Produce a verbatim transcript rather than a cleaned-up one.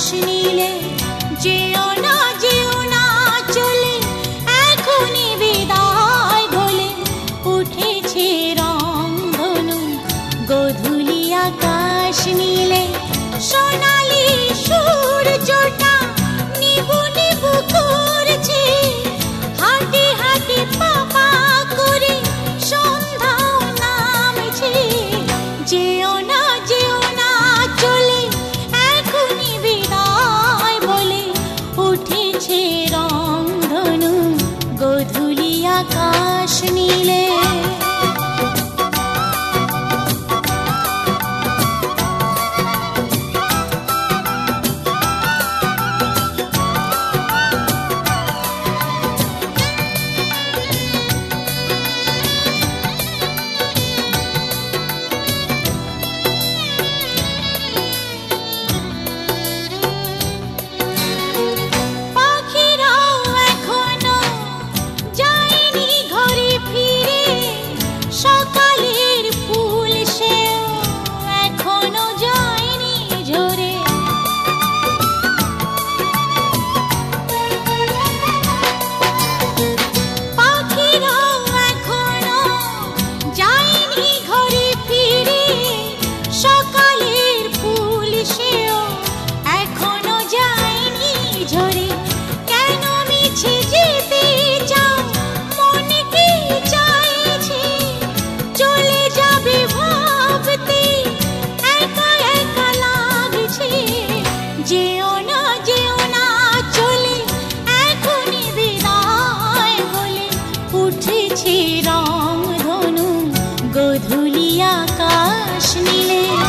নীলে, যেও না যেও না চলে এখনই বিদায় বলে উঠেছে রংধনু গোধূলি আকাশ নীলে। সোনালি সূর্যটা নিবু নিবু করছে, হাঁটি হাঁটি পা পা করে সন্ধ্যাও নামছে। যেও না যেও না চলে এখনই বিদায় বলে উঠেছে রংধনু গোধূলি আকাশ নীলে। যেও না যেও না চলে এখনই বিদায় বলে উঠেছে রংধনু গোধূলি আকাশ নীলে।